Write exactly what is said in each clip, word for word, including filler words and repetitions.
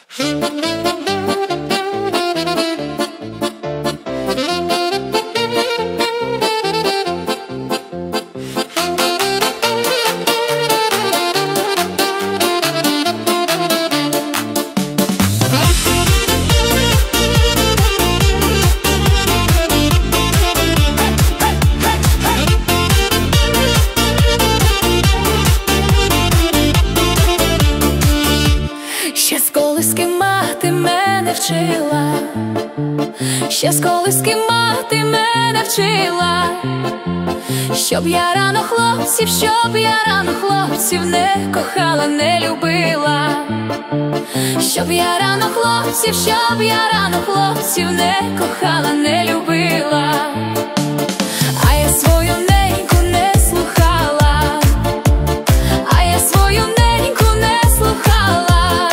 Вчила, ще з колиски мати мене вчила, щоб я рано хлопців, щоб я рано хлопців не кохала, не любила, щоб я рано хлопців, щоб я рано хлопців не кохала, не любила, а я свою неньку не слухала, а я свою неньку не слухала.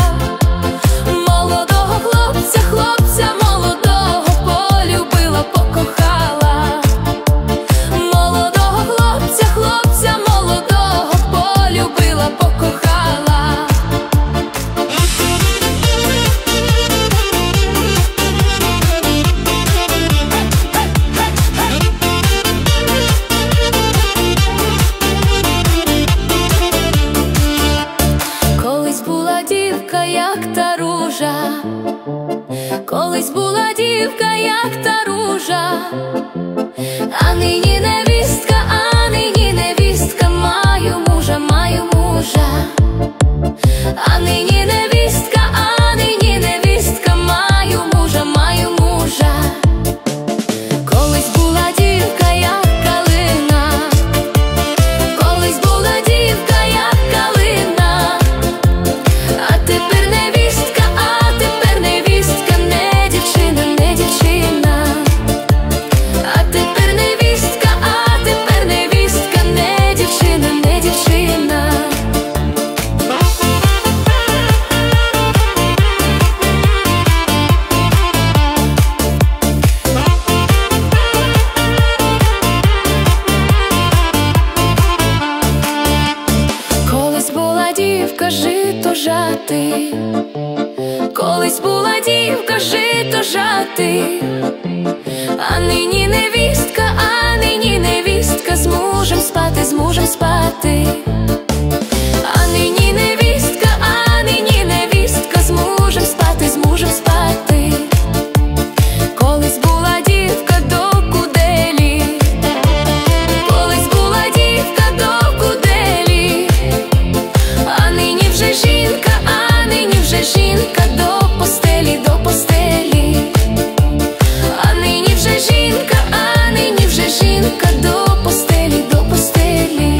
Хлопця молодого полюбила, покохала, молодого хлопця, хлопця молодого полюбила, покохала. Колись була дівка, як та ружа, колись була дівка, як та ружа, а нині невістка, а нині невістка, маю мужа, маю мужа, а нині невістка, а нині невістка, маю мужа, маю мужа. Колись була дівка, як калина, колись була дівка, як калина, а тепер невістка, а тепер невістка, не дівчина, не дівчина, а тепер невістка, а тепер невістка, не дівчина, не дівчина. Колись була дівка жито жати, колись була дівка жито жати, а нині невістка, а нині невістка, з мужем спати, з мужем спати, а нині невістка, а нині невістка, з мужем спати, з мужем спати. Колись була дівка до куделі, колись була дівка до куделі, а нині вже жінка, а нині вже жінка до постелі, до постелі, а нині вже жінка, а нині вже жінка до постелі, до постелі.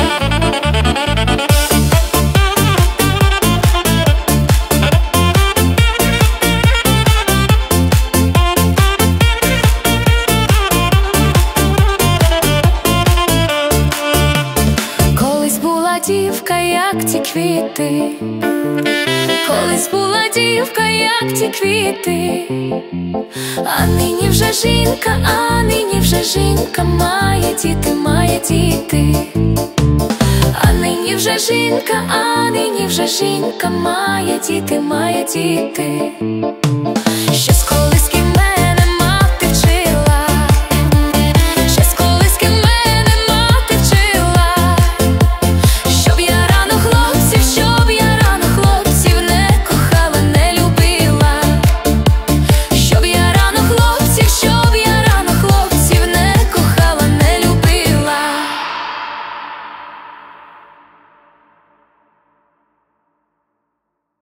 Колись була дівка, як ті квіти, колись була дівка, як ті квіти, а нині вже жінка, а нині вже жінка, має діти, має діти, а нині вже жінка, а нині вже жінка, має діти, має діти.